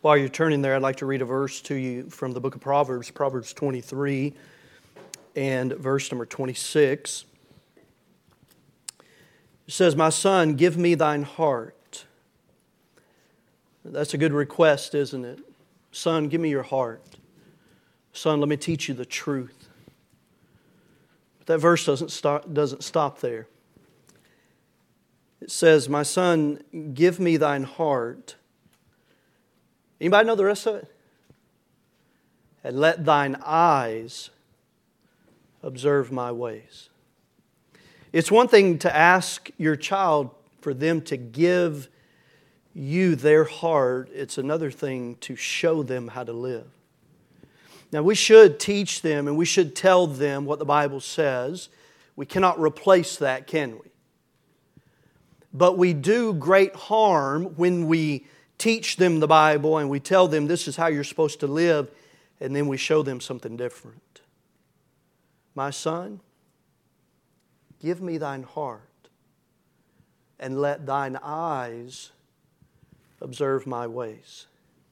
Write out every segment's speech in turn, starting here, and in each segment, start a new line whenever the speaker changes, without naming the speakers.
While you're turning there, I'd like to read a verse to you from the book of Proverbs, Proverbs 23 and verse number 26. It says, "My son, give me thine heart." That's a good request, isn't it? Son, give me your heart. Son, let me teach you the truth. But that verse doesn't stop there. It says, "My son, give me thine heart." Anybody know the rest of it? "And let thine eyes observe my ways." It's one thing to ask your child for them to give you their heart. It's another thing to show them how to live. Now, we should teach them and we should tell them what the Bible says. We cannot replace that, can we? But we do great harm when we teach them the Bible and we tell them this is how you're supposed to live, and then we show them something different. "My son, give me thine heart, and let thine eyes observe my ways."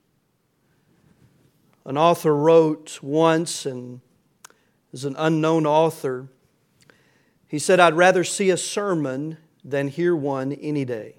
An author wrote once, and is an unknown author, he said, "I'd rather see a sermon than hear one any day.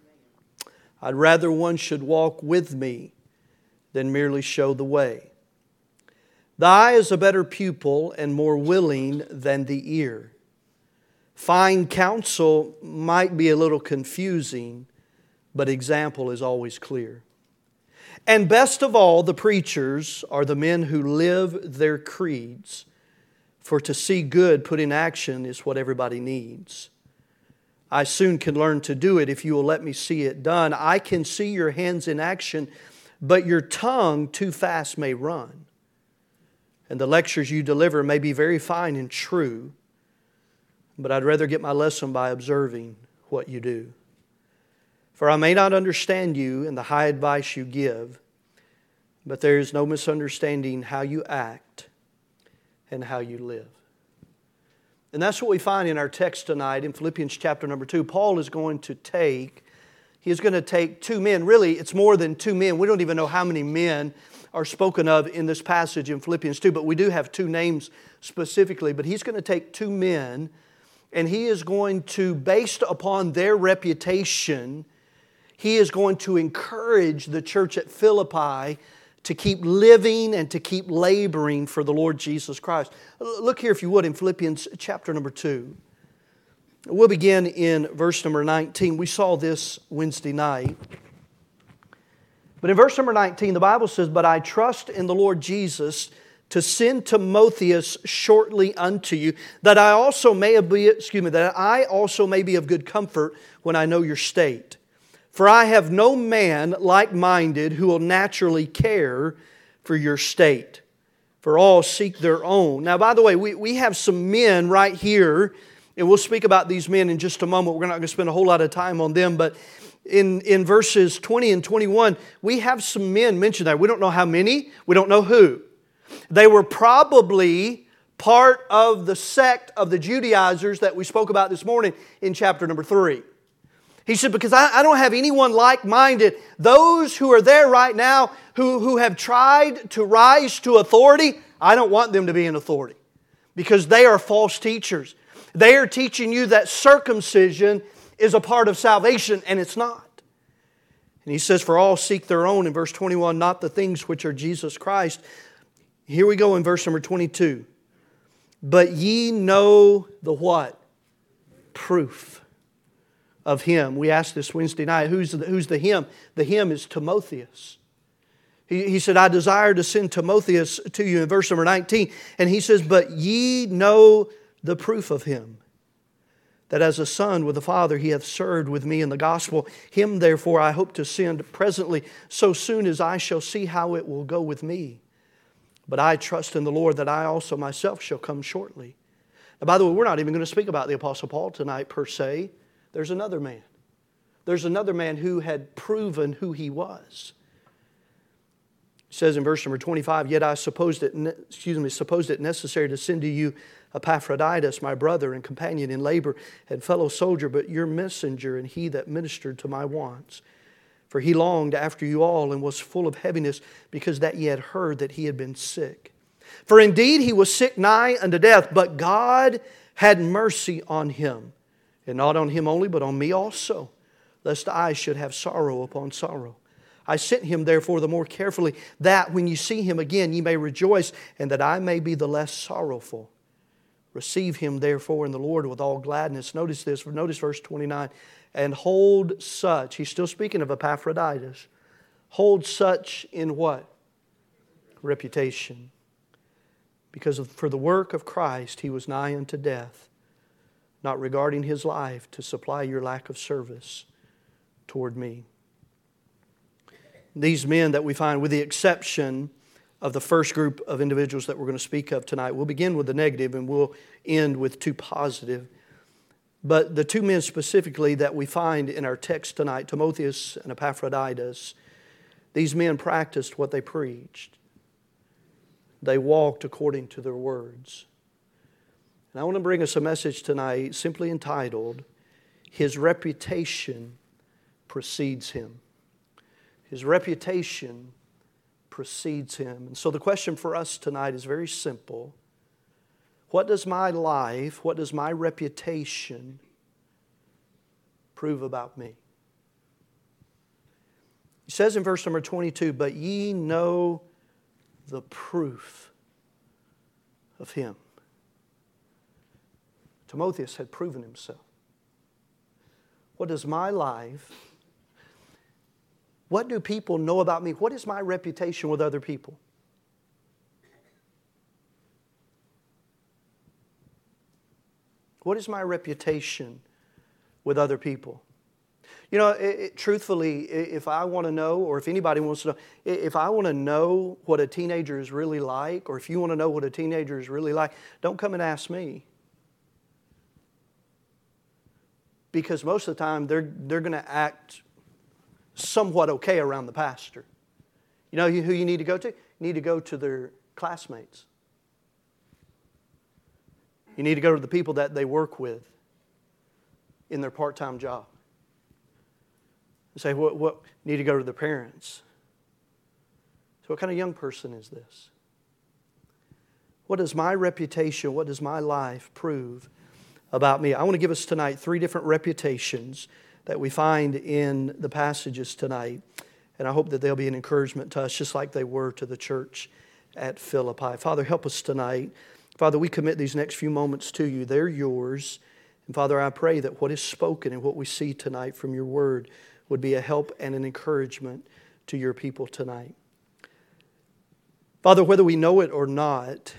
I'd rather one should walk with me than merely show the way. The eye is a better pupil and more willing than the ear. Fine counsel might be a little confusing, but example is always clear. And best of all, the preachers are the men who live their creeds, for to see good put in action is what everybody needs. I soon can learn to do it if you will let me see it done. I can see your hands in action, but your tongue too fast may run. And the lectures you deliver may be very fine and true, but I'd rather get my lesson by observing what you do. For I may not understand you and the high advice you give, but there is no misunderstanding how you act and how you live." And that's what we find in our text tonight in Philippians chapter number 2. Paul is going to take two men. Really, it's more than two men. We don't even know how many men are spoken of in this passage in Philippians 2, but we do have two names specifically. But he's going to take two men, and he is going to, based upon their reputation, he is going to encourage the church at Philippi to keep living and to keep laboring for the Lord Jesus Christ. Look here, if you would, in Philippians chapter number 2. We'll begin in verse number 19. We saw this Wednesday night. But in verse number 19, the Bible says, "But I trust in the Lord Jesus to send Timotheus shortly unto you, that I also may be of good comfort when I know your state. For I have no man like-minded who will naturally care for your state. For all seek their own." Now, by the way, we have some men right here, and we'll speak about these men in just a moment. We're not going to spend a whole lot of time on them, but in verses 20 and 21, we have some men mentioned there. We don't know how many. We don't know who. They were probably part of the sect of the Judaizers that we spoke about this morning in chapter number 3. He said, because I don't have anyone like-minded. Those who are there right now who have tried to rise to authority, I don't want them to be in authority. Because they are false teachers. They are teaching you that circumcision is a part of salvation, and it's not. And he says, "For all seek their own," in verse 21, "not the things which are Jesus Christ." Here we go in verse number 22. "But ye know the" what? "Proof of him." We asked this Wednesday night, who's the him? The him is Timotheus. He said, "I desire to send Timotheus to you," in verse number 19. And he says, "But ye know the proof of him, that as a son with the Father he hath served with me in the gospel. Him therefore I hope to send presently, so soon as I shall see how it will go with me. But I trust in the Lord that I also myself shall come shortly." Now, by the way, we're not even going to speak about the Apostle Paul tonight per se. There's another man. There's another man who had proven who he was. It says in verse number 25, "Yet I supposed it necessary to send to you Epaphroditus, my brother and companion in labor and fellow soldier, but your messenger and he that ministered to my wants. For he longed after you all and was full of heaviness, because that ye had heard that he had been sick. For indeed he was sick nigh unto death, but God had mercy on him. And not on him only, but on me also, lest I should have sorrow upon sorrow. I sent him therefore the more carefully, that when you see him again ye may rejoice, and that I may be the less sorrowful. Receive him therefore in the Lord with all gladness. Notice this, notice verse 29. And hold such, he's still speaking of Epaphroditus, hold such in what? Reputation. Because for the work of Christ he was nigh unto death, not regarding his life to supply your lack of service toward me. These men that we find, with the exception of the first group of individuals that we're going to speak of tonight, we'll begin with the negative and we'll end with two positive. But the two men specifically that we find in our text tonight, Timotheus and Epaphroditus, these men practiced what they preached. They walked according to their words. And I want to bring us a message tonight simply entitled, His Reputation Precedes Him. His reputation precedes Him. And so the question for us tonight is very simple. What does my life, what does my reputation prove about me? He says in verse number 22, but ye know the proof of Him. Timotheus had proven himself. What does my life, what do people know about me? What is my reputation with other people? What is my reputation with other people? You know, truthfully, if I want to know, or if anybody wants to know, if I want to know what a teenager is really like, or if you want to know what a teenager is really like, don't come and ask me. Because most of the time, they're going to act somewhat okay around the pastor. You know who you need to go to? You need to go to their classmates. You need to go to the people that they work with in their part-time job. You say, what? You need to go to the parents. So what kind of young person is this? What does my reputation, what does my life prove about me? I want to give us tonight 3 different reputations that we find in the passages tonight. And I hope that they'll be an encouragement to us, just like they were to the church at Philippi. Father, help us tonight. Father, we commit these next few moments to you. They're yours. And Father, I pray that what is spoken and what we see tonight from your word would be a help and an encouragement to your people tonight. Father, whether we know it or not,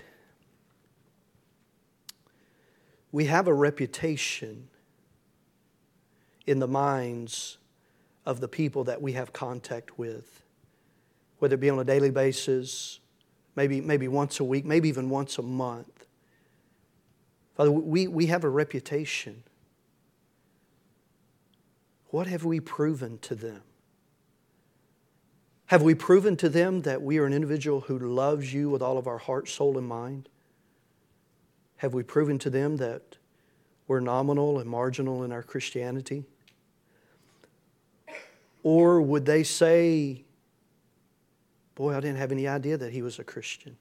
we have a reputation in the minds of the people that we have contact with, whether it be on a daily basis, maybe once a week, maybe even once a month. Father, we have a reputation. What have we proven to them? Have we proven to them that we are an individual who loves you with all of our heart, soul, and mind? Have we proven to them that we're nominal and marginal in our Christianity? Or would they say, boy, I didn't have any idea that he was a Christian.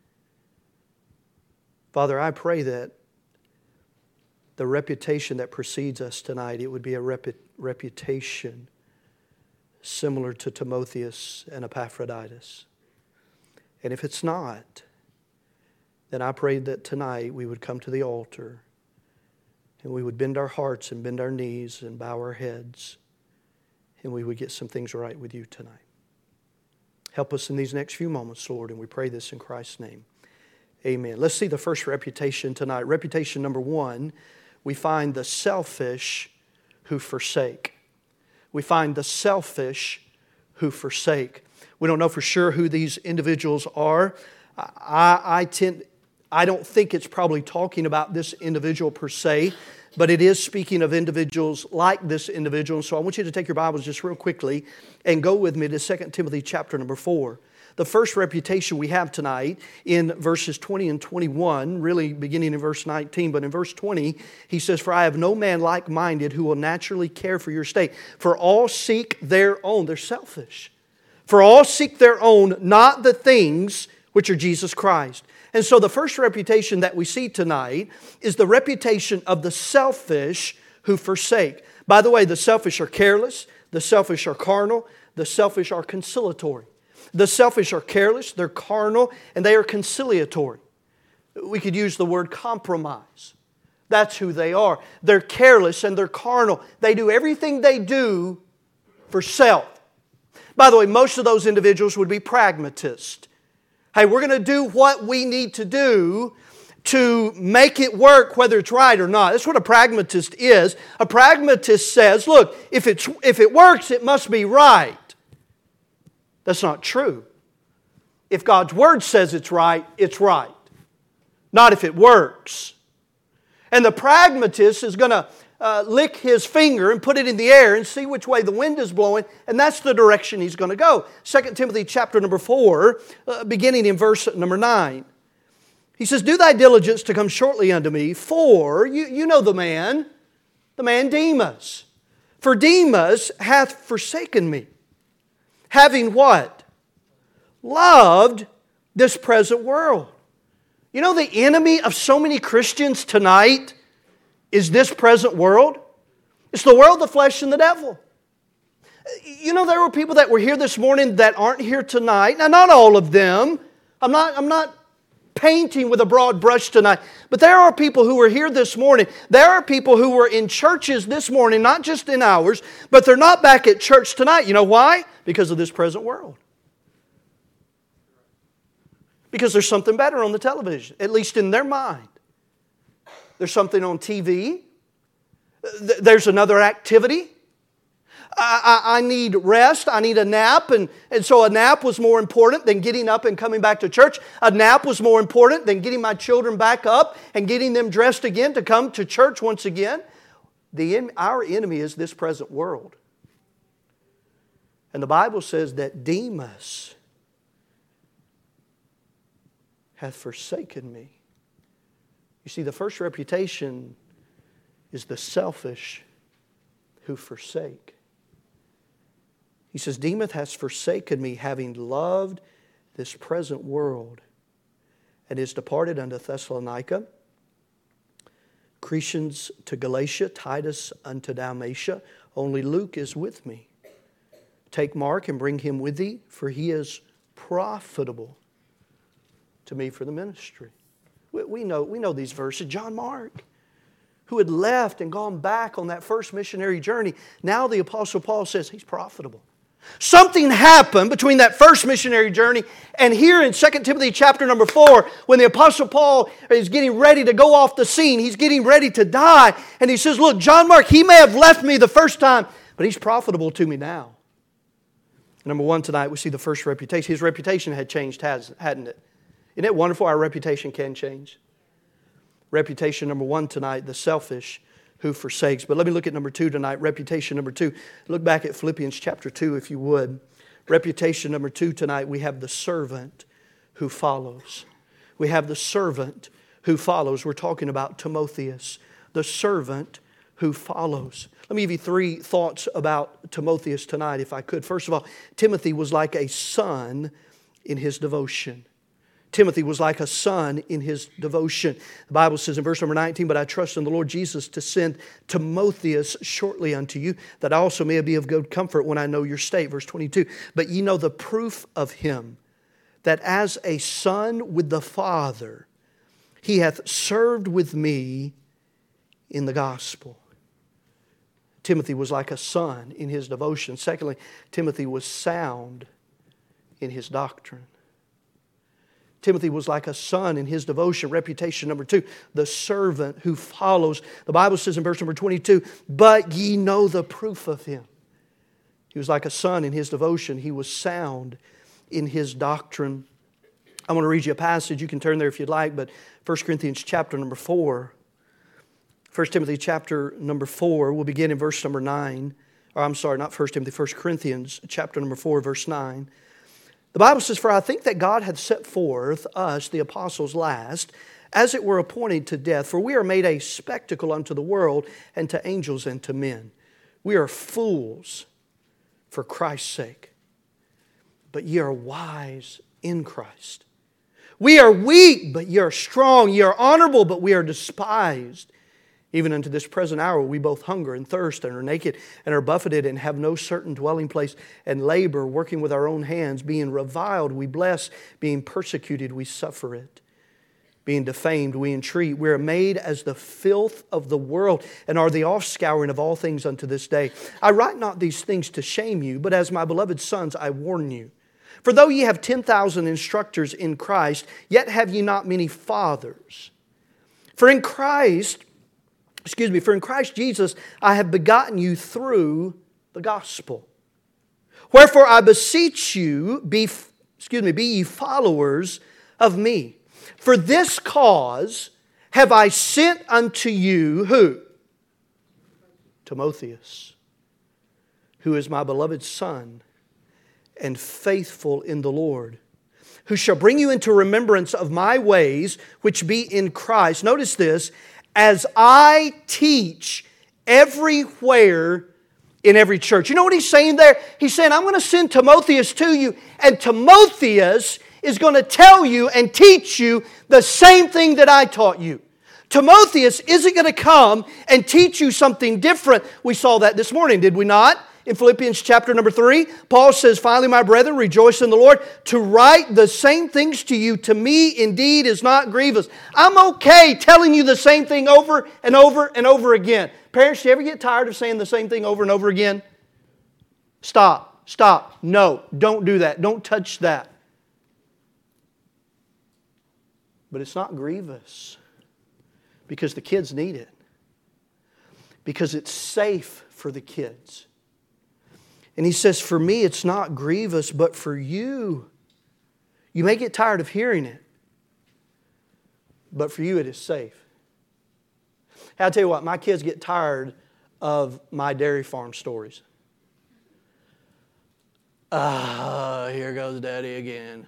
Father, I pray that the reputation that precedes us tonight, it would be a reputation similar to Timotheus and Epaphroditus. And if it's not, then I pray that tonight we would come to the altar and we would bend our hearts and bend our knees and bow our heads, and we would get some things right with you tonight. Help us in these next few moments, Lord, and we pray this in Christ's name. Amen. Let's see the first reputation tonight. Reputation number 1, we find the selfish who forsake. We find the selfish who forsake. We don't know for sure who these individuals are. I don't think it's probably talking about this individual per se, but it is speaking of individuals like this individual. So I want you to take your Bibles just real quickly and go with me to 2 Timothy chapter number 4. The first reputation we have tonight in verses 20 and 21, really beginning in verse 19, but in verse 20, he says, "For I have no man like-minded who will naturally care for your estate. For all seek their own." They're selfish. "For all seek their own, not the things which are Jesus Christ." And so the first reputation that we see tonight is the reputation of the selfish who forsake. By the way, the selfish are careless, the selfish are carnal, the selfish are conciliatory. The selfish are careless, they're carnal, and they are conciliatory. We could use the word compromise. That's who they are. They're careless and they're carnal. They do everything they do for self. By the way, most of those individuals would be pragmatists. Hey, we're going to do what we need to do to make it work whether it's right or not. That's what a pragmatist is. A pragmatist says, look, if it works, it must be right. That's not true. If God's Word says it's right, it's right. Not if it works. And the pragmatist is going to lick his finger and put it in the air and see which way the wind is blowing, and that's the direction he's going to go. 2 Timothy chapter number 4, beginning in verse number 9. He says, "Do thy diligence to come shortly unto me, for," you know the man Demas. "For Demas hath forsaken me, having" what? "Loved this present world." You know the enemy of so many Christians tonight is this present world. It's the world, the flesh, and the devil. You know there were people that were here this morning that aren't here tonight. Now not all of them. I'm not painting with a broad brush tonight. But there are people who were here this morning. There are people who were in churches this morning, not just in ours, but they're not back at church tonight. You know why? Because of this present world. Because there's something better on the television, at least in their mind. There's something on TV. There's another activity. I need rest. I need a nap. And so a nap was more important than getting up and coming back to church. A nap was more important than getting my children back up and getting them dressed again to come to church once again. Our enemy is this present world. And the Bible says that Demas hath forsaken me. You see, the first reputation is the selfish who forsake. He says, "Demas hath forsaken me, having loved this present world, and is departed unto Thessalonica, Crescens to Galatia, Titus unto Dalmatia. Only Luke is with me. Take Mark and bring him with thee, for he is profitable to me for the ministry." We know these verses. John Mark, who had left and gone back on that first missionary journey, now the Apostle Paul says he's profitable. Something happened between that first missionary journey and here in 2 Timothy chapter number 4, when the Apostle Paul is getting ready to go off the scene. He's getting ready to die. And he says, look, John Mark, he may have left me the first time, but he's profitable to me now. Number one, tonight we see the first reputation. His reputation had changed, hadn't it? Isn't it wonderful our reputation can change? Reputation number one tonight, the selfish who forsakes. But let me look at number two tonight, reputation number two. Look back at Philippians chapter 2 if you would. Reputation number two tonight, we have the servant who follows. We have the servant who follows. We're talking about Timotheus, the servant who follows. Let me give you three thoughts about Timotheus tonight, if I could. First of all, Timothy was like a son in his devotion. Timothy was like a son in his devotion. The Bible says in verse number 19, "But I trust in the Lord Jesus to send Timotheus shortly unto you, that I also may be of good comfort when I know your state." Verse 22, "But ye know the proof of him, that as a son with the Father, he hath served with me in the gospel." Timothy was like a son in his devotion. Secondly, Timothy was sound in his doctrine. Timothy was like a son in his devotion. Reputation number two, the servant who follows. The Bible says in verse number 22, "But ye know the proof of him." He was like a son in his devotion. He was sound in his doctrine. I want to read you a passage. You can turn there if you'd like, but 1 Corinthians chapter number 4. 1 Timothy chapter number 4, we'll begin in verse number 9. Or I'm sorry, not 1 Timothy, 1 Corinthians chapter number 4, verse 9. The Bible says, "For I think that God hath set forth us, the apostles, last, as it were appointed to death. For we are made a spectacle unto the world, and to angels, and to men. We are fools for Christ's sake, but ye are wise in Christ. We are weak, but ye are strong. Ye are honorable, but we are despised. Even unto this present hour we both hunger and thirst, and are naked, and are buffeted, and have no certain dwelling place, and labor, working with our own hands. Being reviled, we bless. Being persecuted, we suffer it. Being defamed, we entreat. We are made as the filth of the world, and are the offscouring of all things unto this day. I write not these things to shame you, but as my beloved sons I warn you. For though ye have 10,000 instructors in Christ, yet have ye not many fathers. For in Christ Jesus I have begotten you through the gospel. Wherefore I beseech you, be ye followers of me. For this cause have I sent unto you," who? "Timotheus, who is my beloved son, and faithful in the Lord, who shall bring you into remembrance of my ways, which be in Christ." Notice this, "as I teach everywhere in every church." You know what he's saying there? He's saying, I'm going to send Timotheus to you, and Timotheus is going to tell you and teach you the same thing that I taught you. Timotheus isn't going to come and teach you something different. We saw that this morning, did we not? In Philippians chapter number 3, Paul says, "Finally, my brethren, rejoice in the Lord. To write the same things to you, to me indeed is not grievous." I'm okay telling you the same thing over and over and over again. Parents, do you ever get tired of saying the same thing over and over again? Stop. No, don't do that. Don't touch that. But it's not grievous because the kids need it. Because it's safe for the kids. And he says, for me it's not grievous, but for you. You may get tired of hearing it, but for you it is safe. I'll tell you what, my kids get tired of my dairy farm stories. Here goes Daddy again.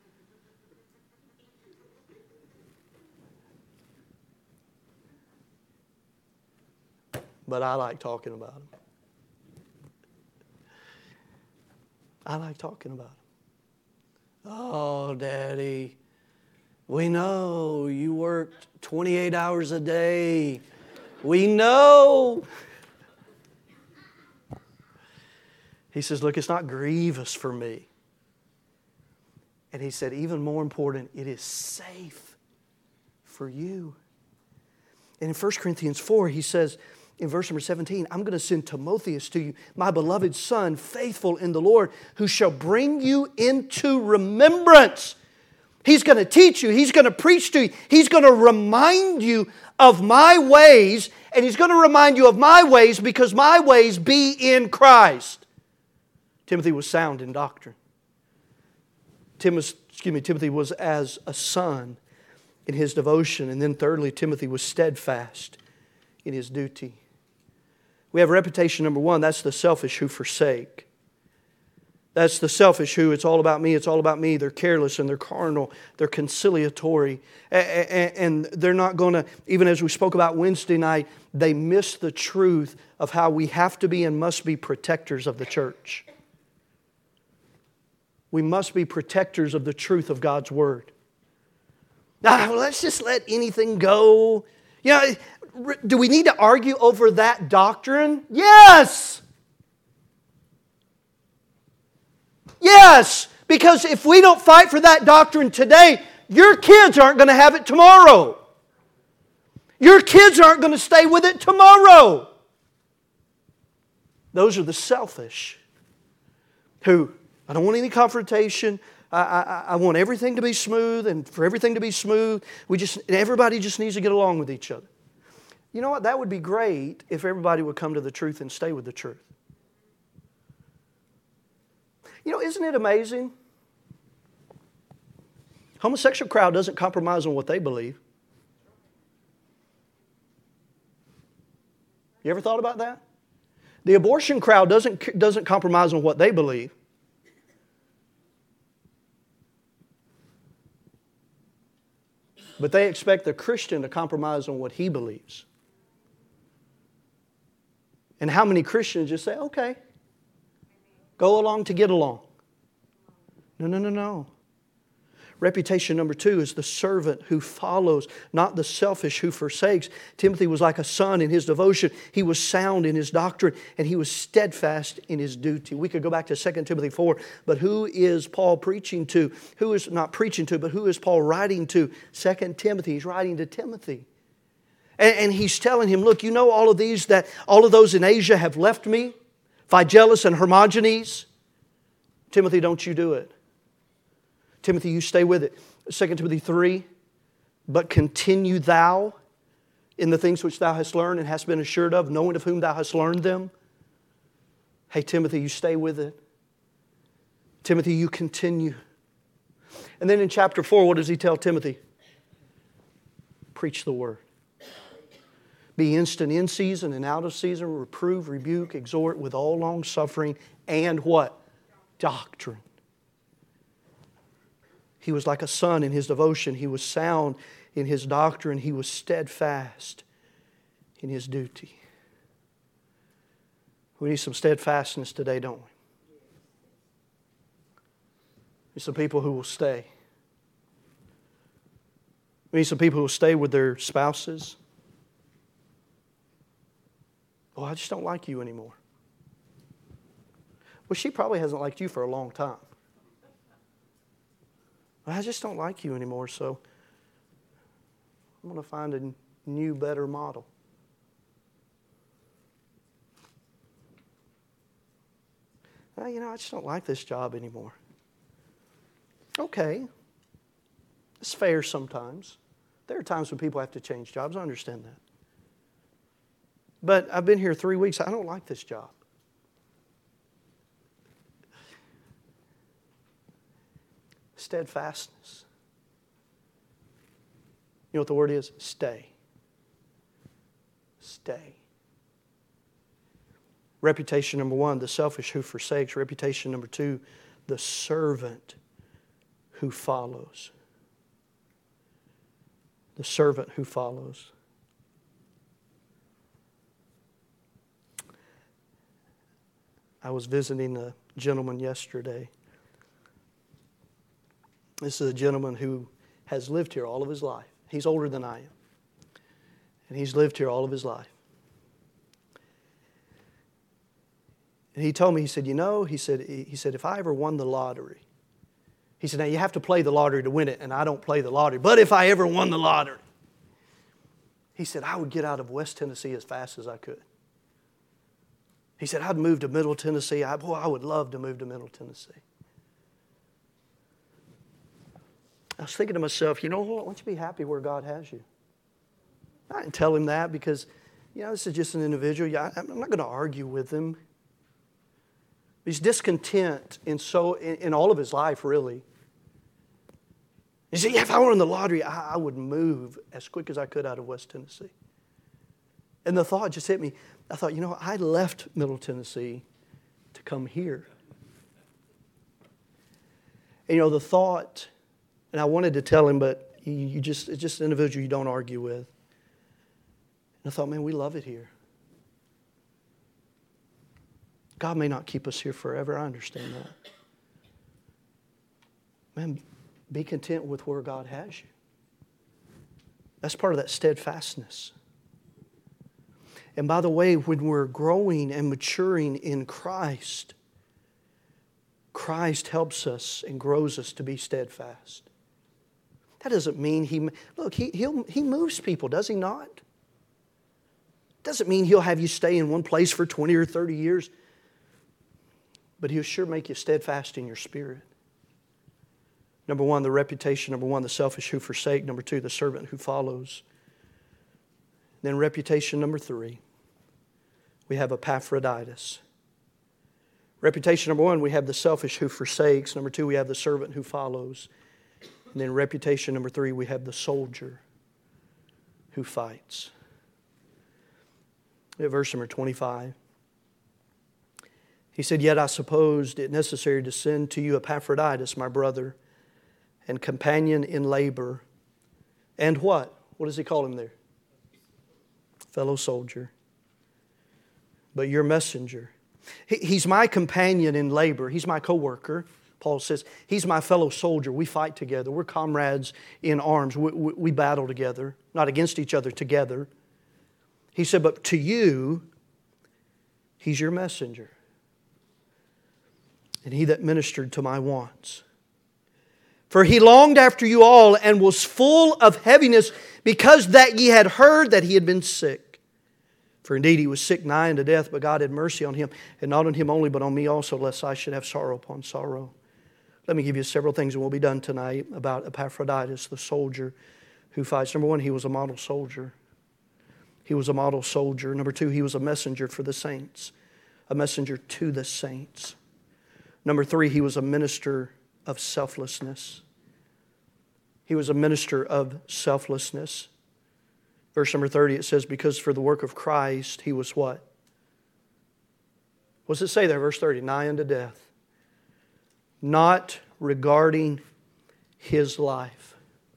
But I like talking about them. I like talking about them. "Oh, Daddy, we know you worked 28 hours a day. We know." He says, "Look, it's not grievous for me." And he said, even more important, it is safe for you. And in 1 Corinthians 4, he says, in verse number 17, "I'm going to send Timotheus to you, my beloved son, faithful in the Lord, who shall bring you into remembrance." He's going to teach you. He's going to preach to you. He's going to remind you of my ways. And he's going to remind you of my ways because my ways be in Christ. Timothy was sound in doctrine. Timothy was as a son in his devotion. And then thirdly, Timothy was steadfast in his duty. We have reputation number one. That's the selfish who forsake. That's the selfish who, it's all about me, it's all about me. They're careless and they're carnal. They're conciliatory. And they're not going to, even as we spoke about Wednesday night, they miss the truth of how we have to be and must be protectors of the church. We must be protectors of the truth of God's Word. Now, let's just let anything go. You know, do we need to argue over that doctrine? Yes! Yes! Because if we don't fight for that doctrine today, your kids aren't going to have it tomorrow. Your kids aren't going to stay with it tomorrow. Those are the selfish who, I don't want any confrontation. I want everything to be smooth, and for everything to be smooth, everybody just needs to get along with each other. You know what? That would be great if everybody would come to the truth and stay with the truth. You know, isn't it amazing? Homosexual crowd doesn't compromise on what they believe. You ever thought about that? The abortion crowd doesn't compromise on what they believe. But they expect the Christian to compromise on what he believes. And how many Christians just say, okay, go along to get along? No. Reputation number 2 is the servant who follows, not the selfish who forsakes. Timothy was like a son in his devotion. He was sound in his doctrine, and he was steadfast in his duty. We could go back to 2 Timothy 4, but who is Paul preaching to? Who is not preaching to, but who is Paul writing to? 2 Timothy. He's writing to Timothy. And he's telling him, look, you know all of those in Asia have left me, Phygellus and Hermogenes. Timothy, don't you do it. Timothy, you stay with it. 2 Timothy 3, but continue thou in the things which thou hast learned and hast been assured of, knowing of whom thou hast learned them. Hey, Timothy, you stay with it. Timothy, you continue. And then in chapter 4, what does he tell Timothy? Preach the word. Be instant in season and out of season, reprove, rebuke, exhort with all long suffering and what? Doctrine. He was like a son in his devotion. He was sound in his doctrine. He was steadfast in his duty. We need some steadfastness today, don't we? We need some people who will stay. We need some people who will stay with their spouses. Oh, I just don't like you anymore. Well, she probably hasn't liked you for a long time. I just don't like you anymore, so I'm going to find a new, better model. Well, I just don't like this job anymore. Okay. It's fair sometimes. There are times when people have to change jobs. I understand that. But I've been here 3 weeks. I don't like this job. Steadfastness. You know what the word is? Stay. Stay. Reputation number 1, the selfish who forsakes. Reputation number 2, the servant who follows. The servant who follows. I was visiting a gentleman yesterday. This is a gentleman who has lived here all of his life. He's older than I am. And he's lived here all of his life. And he told me, he said, he said, if I ever won the lottery, he said, now you have to play the lottery to win it, and I don't play the lottery. But if I ever won the lottery, he said, I would get out of West Tennessee as fast as I could. He said, I'd move to Middle Tennessee. I would love to move to Middle Tennessee. I was thinking to myself, you know what? Why don't you be happy where God has you? I didn't tell him that because, this is just an individual. I'm not going to argue with him. He's discontent in all of his life, really. He said, if I were in the lottery, I would move as quick as I could out of West Tennessee. And the thought just hit me. I thought, I left Middle Tennessee to come here. And the thought, and I wanted to tell him, but it's just an individual you don't argue with. And I thought, man, we love it here. God may not keep us here forever. I understand that. Man, be content with where God has you. That's part of that steadfastness. And by the way, when we're growing and maturing in Christ, Christ helps us and grows us to be steadfast. That doesn't mean he moves people, does he not? Doesn't mean he'll have you stay in one place for 20 or 30 years. But he'll sure make you steadfast in your spirit. Number 1, the reputation. Number 1, the selfish who forsake. Number 2, the servant who follows. Then reputation number 3, we have Epaphroditus. Reputation number 1, we have the selfish who forsakes. Number 2, we have the servant who follows. And then reputation number 3, we have the soldier who fights. At verse number 25. He said, yet I supposed it necessary to send to you Epaphroditus, my brother, and companion in labor, And what? What does he call him there? Fellow soldier. But your messenger. He's my companion in labor. He's my co-worker. Paul says, he's my fellow soldier. We fight together. We're comrades in arms. We battle together, not against each other, together. He said, but to you, he's your messenger. And he that ministered to my wants. For he longed after you all and was full of heaviness because that ye had heard that he had been sick. For indeed he was sick nigh unto death, but God had mercy on him, and not on him only, but on me also, lest I should have sorrow upon sorrow. Let me give you several things that will be done tonight about Epaphroditus, the soldier who fights. Number one, he was a model soldier. He was a model soldier. Number two, he was a messenger for the saints. A messenger to the saints. Number three, he was a minister of selflessness. He was a minister of selflessness. Verse number 30, it says, because for the work of Christ, he was what? What does it say there, verse 30? Nigh unto death. Not regarding his life.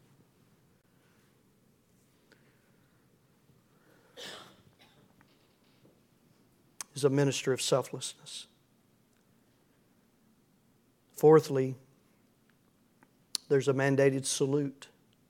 Is a minister of selflessness. Fourthly, there's a mandated salute.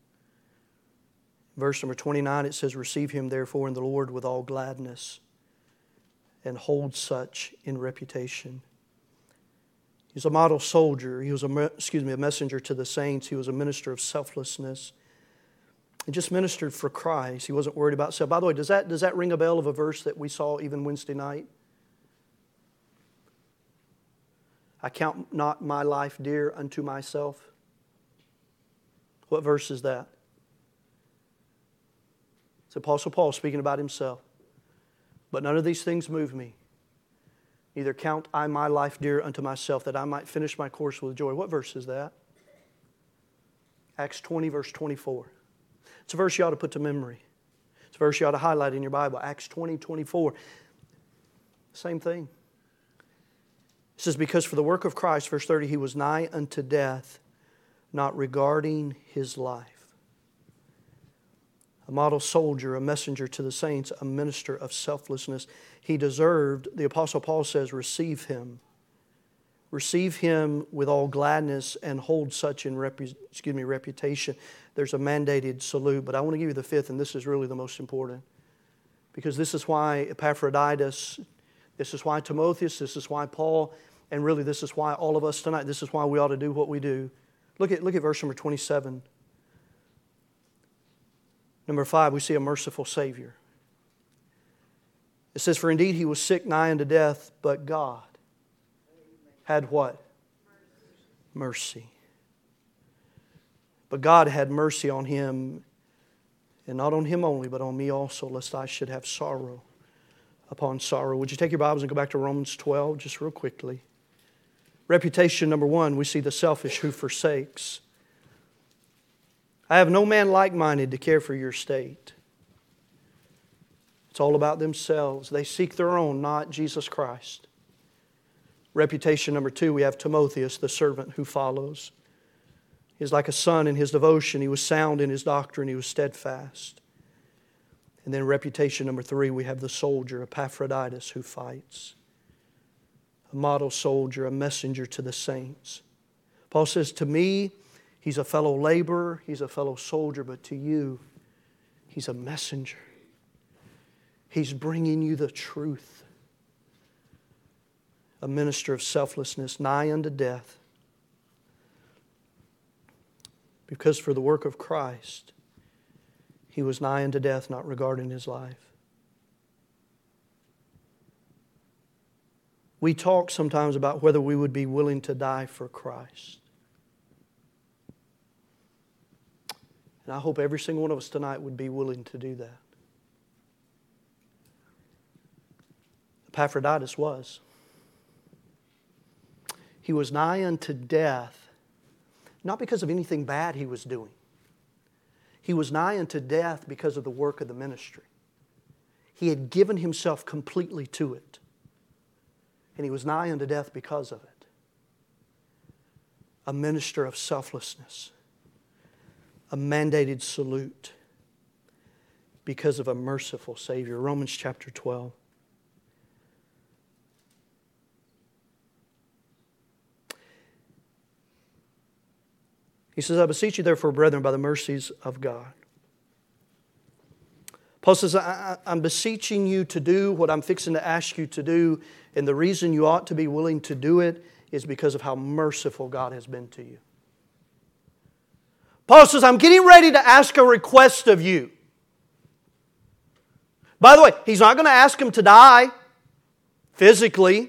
Verse number 29, it says, receive him therefore in the Lord with all gladness, and hold such in reputation. He's a model soldier. He was a messenger to the saints. He was a minister of selflessness. He just ministered for Christ. He wasn't worried about self. By the way, does that ring a bell of a verse that we saw even Wednesday night? I count not my life dear unto myself. What verse is that? It's Apostle Paul speaking about himself. But none of these things move me. Neither count I my life dear unto myself, that I might finish my course with joy. What verse is that? Acts 20, verse 24. It's a verse you ought to put to memory. It's a verse you ought to highlight in your Bible. Acts 20, 24. Same thing. It says, because for the work of Christ, verse 30, he was nigh unto death, not regarding his life. A model soldier, a messenger to the saints, a minister of selflessness. He deserved, the Apostle Paul says, receive him. Receive him with all gladness and hold such in reputation. There's a mandated salute, but I want to give you the fifth, and this is really the most important. Because this is why Epaphroditus, this is why Timotheus, this is why Paul, and really this is why all of us tonight, this is why we ought to do what we do. Look at verse number 27. Number 5, we see a merciful Savior. It says, for indeed he was sick nigh unto death, but God had what? Mercy. But God had mercy on him, and not on him only, but on me also, lest I should have sorrow upon sorrow. Would you take your Bibles and go back to Romans 12 just real quickly? Reputation number 1, we see the selfish who forsakes. I have no man like-minded to care for your state. It's all about themselves. They seek their own, not Jesus Christ. Reputation number 2, we have Timotheus, the servant who follows. He is like a son in his devotion. He was sound in his doctrine. He was steadfast. And then reputation number 3, we have the soldier, Epaphroditus, who fights. A model soldier, a messenger to the saints. Paul says, to me, he's a fellow laborer, he's a fellow soldier, but to you, he's a messenger. He's bringing you the truth. A minister of selflessness, nigh unto death. Because for the work of Christ, he was nigh unto death, not regarding his life. We talk sometimes about whether we would be willing to die for Christ. And I hope every single one of us tonight would be willing to do that. Epaphroditus was. He was nigh unto death, not because of anything bad he was doing. He was nigh unto death because of the work of the ministry. He had given himself completely to it. And he was nigh unto death because of it. A minister of selflessness. a mandated salute because of a merciful Savior. Romans chapter 12. He says, I beseech you therefore, brethren, by the mercies of God. Paul says, I'm beseeching you to do what I'm fixing to ask you to do, and the reason you ought to be willing to do it is because of how merciful God has been to you. Paul says, I'm getting ready to ask a request of you. By the way, he's not going to ask him to die physically.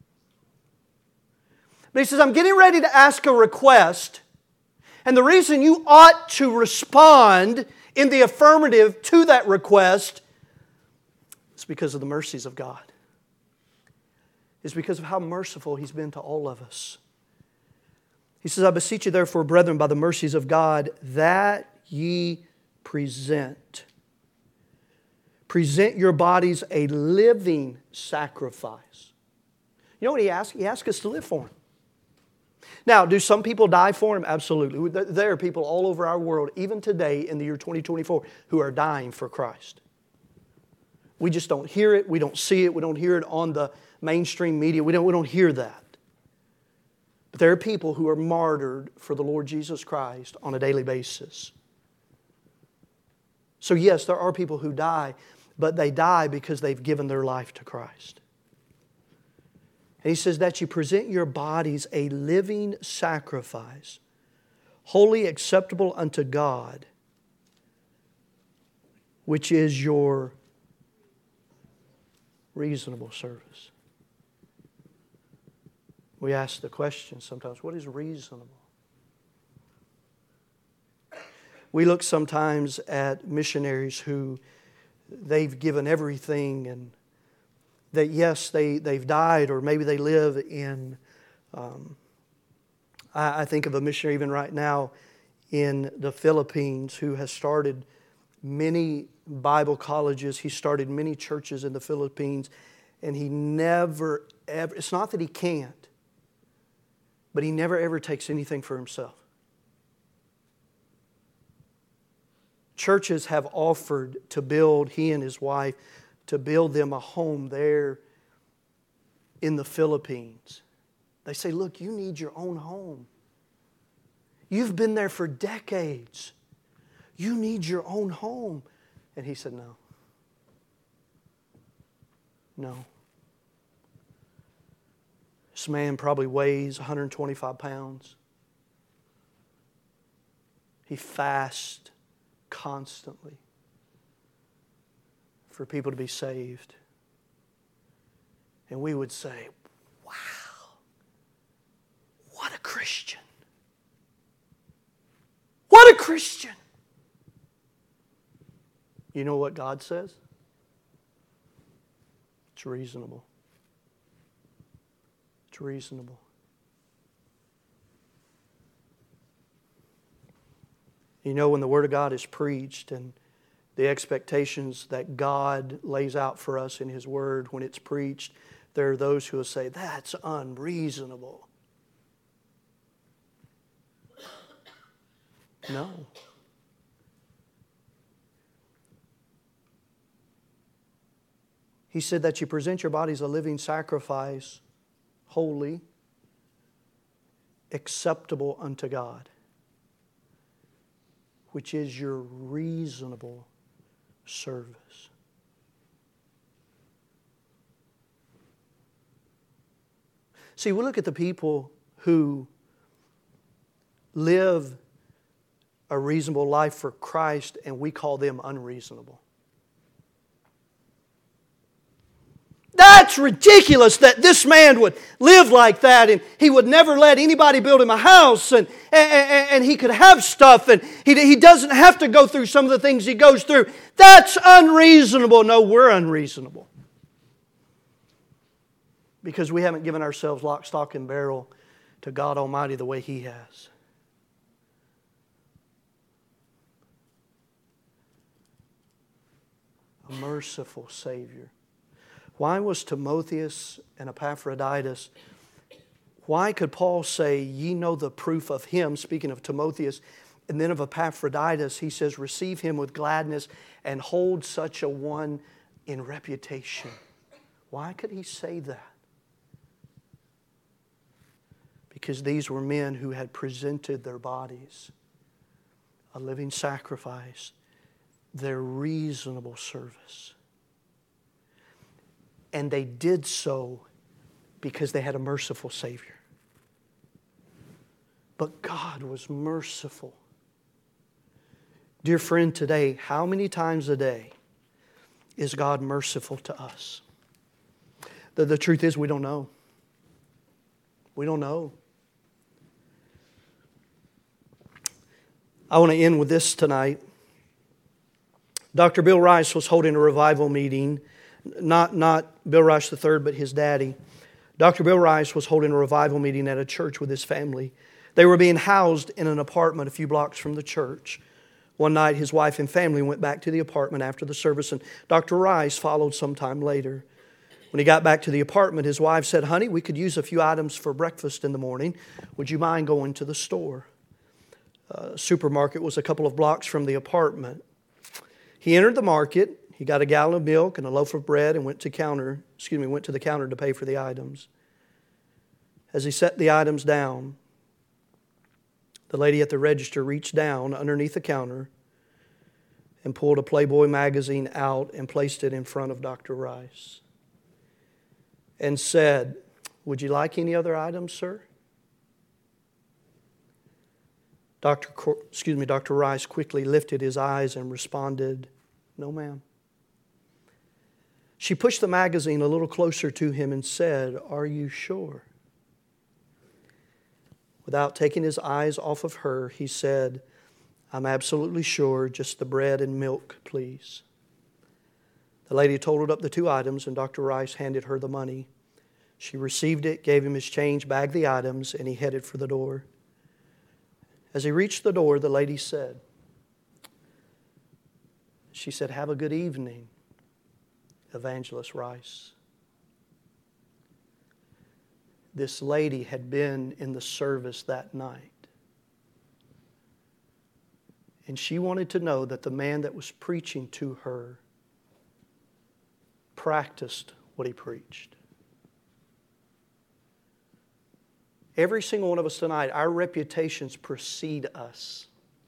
But he says, I'm getting ready to ask a request. And the reason you ought to respond in the affirmative to that request is because of the mercies of God. It's because of how merciful He's been to all of us. He says, I beseech you therefore, brethren, by the mercies of God, that ye present your bodies a living sacrifice. You know what He asks? He asks us to live for Him. Now, do some people die for Him? Absolutely. There are people all over our world, even today in the year 2024, who are dying for Christ. We just don't hear it. We don't see it. We don't hear it on the mainstream media. We don't hear that. But there are people who are martyred for the Lord Jesus Christ on a daily basis. So yes, there are people who die, but they die because they've given their life to Christ. And he says that you present your bodies a living sacrifice, wholly acceptable unto God, which is your reasonable service. We ask the question sometimes, what is reasonable? We look sometimes at missionaries who they've given everything, and that yes, they've died, or maybe they live in, I think of a missionary even right now in the Philippines who has started many Bible colleges. He started many churches in the Philippines, and he never ever, it's not that he can't, but he never ever takes anything for himself. Churches have offered to build, he and his wife, to build them a home there in the Philippines. They say, look, you need your own home. You've been there for decades. You need your own home. And he said, no. No. This man probably weighs 125 pounds. He fasts constantly for people to be saved. And we would say, wow, what a Christian. What a Christian. You know what God says? It's reasonable. It's reasonable. You know, when the Word of God is preached and the expectations that God lays out for us in His Word, when it's preached, there are those who will say, that's unreasonable. No. He said that you present your bodies a living sacrifice, holy, acceptable unto God, which is your reasonable service. See, we look at the people who live a reasonable life for Christ, and we call them unreasonable. That's ridiculous that this man would live like that, and he would never let anybody build him a house, and he could have stuff, and he doesn't have to go through some of the things he goes through. That's unreasonable. No, we're unreasonable. Because we haven't given ourselves lock, stock, and barrel to God Almighty the way He has. A merciful Savior. Why was Timotheus and Epaphroditus, why could Paul say, ye know the proof of him, speaking of Timotheus, And then of Epaphroditus, he says, receive him with gladness and hold such a one in reputation. Why could he say that? Because these were men who had presented their bodies a living sacrifice, their reasonable service. And they did so because they had a merciful Savior. But God was merciful. Dear friend, today, how many times a day is God merciful to us? The truth is, we don't know. We don't know. I want to end with this tonight. Dr. Bill Rice was holding a revival meeting. Not Bill Rice III, but his daddy. Dr. Bill Rice was holding a revival meeting at a church with his family. They were being housed in an apartment a few blocks from the church. One night, his wife and family went back to the apartment after the service, and Dr. Rice followed sometime later. When he got back to the apartment, his wife said, honey, we could use a few items for breakfast in the morning. Would you mind going to the store? Supermarket was a couple of blocks from the apartment. He entered the market. He got a gallon of milk and a loaf of bread and went to the counter to pay for the items. As he set the items down, the lady at the register reached down underneath the counter and pulled a Playboy magazine out and placed it in front of Dr. Rice and said, would you like any other items, sir? Dr. Rice quickly lifted his eyes and responded, no, ma'am. She pushed the magazine a little closer to him and said, are you sure? Without taking his eyes off of her, he said, I'm absolutely sure, just the bread and milk, please. The lady totaled up the two items, and Dr. Rice handed her the money. She received it, gave him his change, bagged the items, and he headed for the door. As he reached the door, the lady said, have a good evening, Evangelist Rice. This lady had been in the service that night. And she wanted to know that the man that was preaching to her practiced what he preached. Every single one of us tonight, our reputations precede us.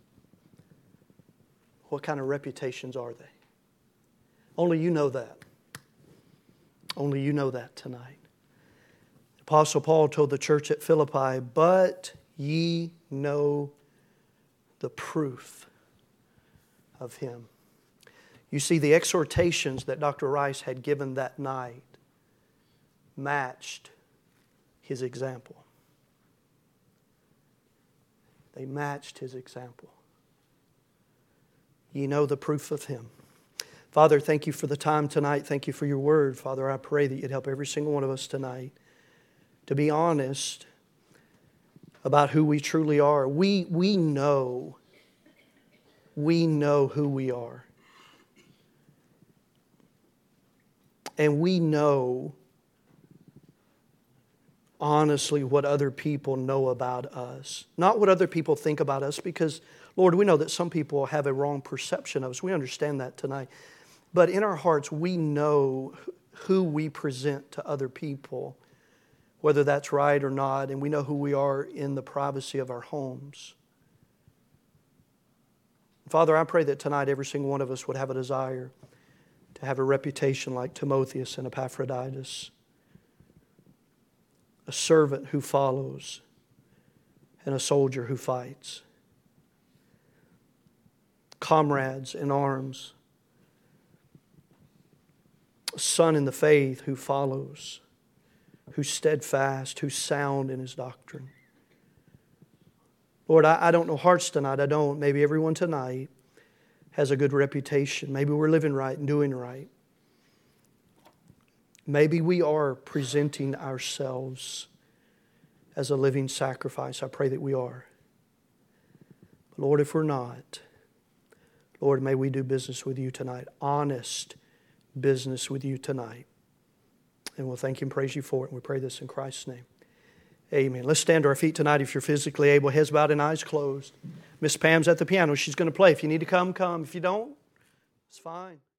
What kind of reputations are they? Only you know that. Only you know that tonight. Apostle Paul told the church at Philippi, but ye know the proof of him. You see, the exhortations that Dr. Rice had given that night matched his example. They matched his example. Ye know the proof of him. Father, thank you for the time tonight. Thank you for your word. Father, I pray that you'd help every single one of us tonight to be honest about who we truly are. We know who we are. And we know honestly what other people know about us. Not what other people think about us, because, Lord, we know that some people have a wrong perception of us. We understand that tonight. But in our hearts, we know who we present to other people, whether that's right or not, and we know who we are in the privacy of our homes. Father, I pray that tonight every single one of us would have a desire to have a reputation like Timotheus and Epaphroditus, a servant who follows and a soldier who fights, comrades in arms, a son in the faith who follows, who's steadfast, who's sound in his doctrine. Lord, I don't know hearts tonight. I don't. Maybe everyone tonight has a good reputation. Maybe we're living right and doing right. Maybe we are presenting ourselves as a living sacrifice. I pray that we are. But Lord, if we're not, Lord, may we do business with you tonight. Honest business with you tonight. And we'll thank you and praise you for it. And we pray this in Christ's name. Amen. Let's stand to our feet tonight if you're physically able. Heads bowed and eyes closed. Miss Pam's at the piano. She's going to play. If you need to come, come. If you don't, it's fine.